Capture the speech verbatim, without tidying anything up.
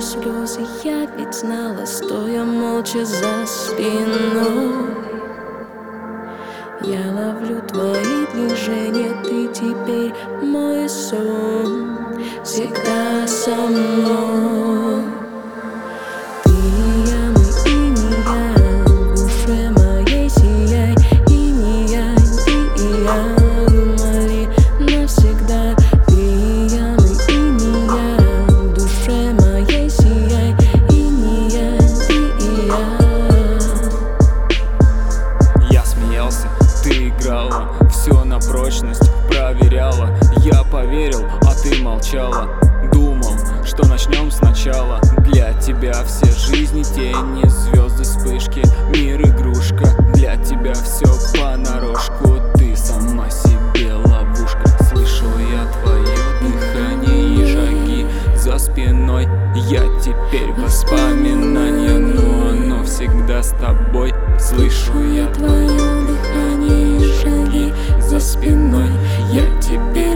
слезы, я ведь знала, стоя молча за спиной. Я ловлю твои движения, ты теперь мой сон, всегда со мной. Ты и я, мы и не я, в душе моей сияй. И не я, ты и я, думали навсегда. Ты и я, мы и не я, в душе моей сияй. И не я, ты и я. Я смеялся, ты играла, все на прочность проверяла. Я поверил, а ты молчала. Думал, что начнем сначала. Для тебя все жизни тени, звезды, вспышки, мир игрушка. Для тебя все понарошку, ты сама себе ловушка. Слышу я твое дыхание и шаги за спиной. Я теперь воспоминание, но оно всегда с тобой. Слышу я твое дыхание и шаги за спиной. Я теперь